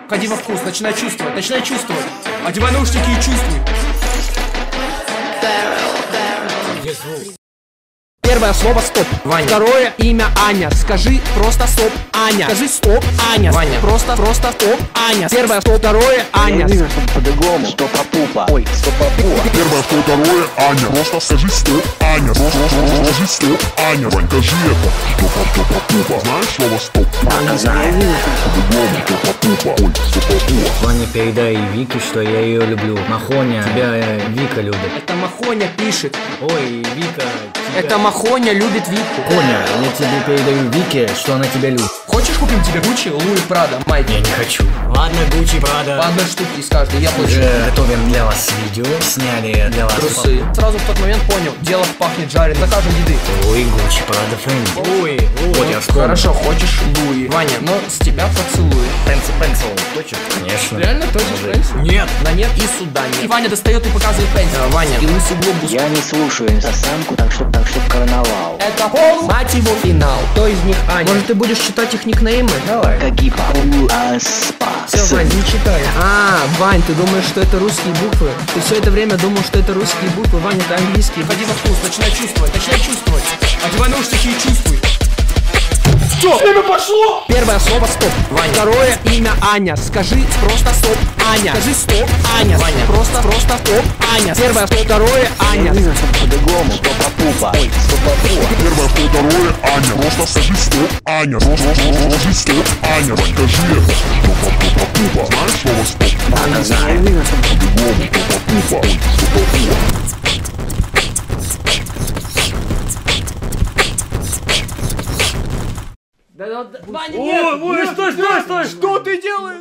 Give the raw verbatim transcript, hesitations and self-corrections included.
Входи во вкус, начинай чувствовать, начинай чувствовать. Одевай наушники и чувствуй. Первое слово стоп, Ваня. Второе имя Аня. Скажи просто стоп, Аня. Скажи стоп, Аня. Ваня. Просто, просто стоп, Аня. Первое стоп, второе Аня. По-другому. Стопа-пупа. Ой, стопа-пупа. Первое стоп, второе Аня. Просто скажи стоп, Аня. Скажи стоп, Аня. Вань, скажи это. Стопа-пупа. Знаешь слово стоп? Не знаю. По-другому. Стопа-пупа. Ой, стопа-пупа. Ваня, передай Вике, что я ее люблю. Махоня, тебя э, Вика любит. Это Махоня пишет. Ой, Вика, тебя... Это Махоня любит Вику. Коня, я тебе передаю Вике, что она тебя любит. Хочешь, купим тебе Гуччи, Луи, Прада, Майки? Я не хочу. Ладно, Гуччи, Прада. По одной штуке из каждой, я плачу. Уже готовим для вас видео, сняли для вас Трусы. Сразу в тот момент понял, дело пахнет жареным. Закажем еды. Ой, Гуччи, Прада, Фэнди. Ой, вот я вспомнил. Хорошо, хочешь Луи. Ваня, но с тебя поцелуй. Пенсил, пенсил, точно? Конечно. Реально точишь пенсил? Нет. На нет и сюда нет. И Ваня достает и показывает пенсил. А, Ваня, и лысый глобус. Я не слушаю инстасамку, так что, так что карнавал. Это пол, мать его, финал. Кто из них Аня? Может, ты будешь читать их никнеймы? Давай. Кагипа. Аспа. Все, Вань, не читай. А, Вань, ты думаешь, что это русские буквы? Ты все это время думал, что это русские буквы. Ваня, это английские. Входи во вкус, начинай чувствовать, начинай чувствовать. Одевай наушники и чувствуй. Все, время пошло! Первое слово стоп, Ваня. Второе имя Аня. Скажи просто стоп, Аня. Скажи стоп, Аня. Ваня. Просто, просто стоп, Аня. Первое стоп, второе Аня. По-другому. Стопа-пупа. Ой, стопа-пупа. Первое стоп, второе Аня. Просто скажи стоп, Аня. Скажи стоп, Аня. Вань, скажи это. Стопа-пупа. Знаешь слово стоп? Не знаю. По-другому. Стопа-пупа. Ой, стопа-пупа. Да, да, да, Ваня, нет! Ой, ой, стой, стой, стой, стой!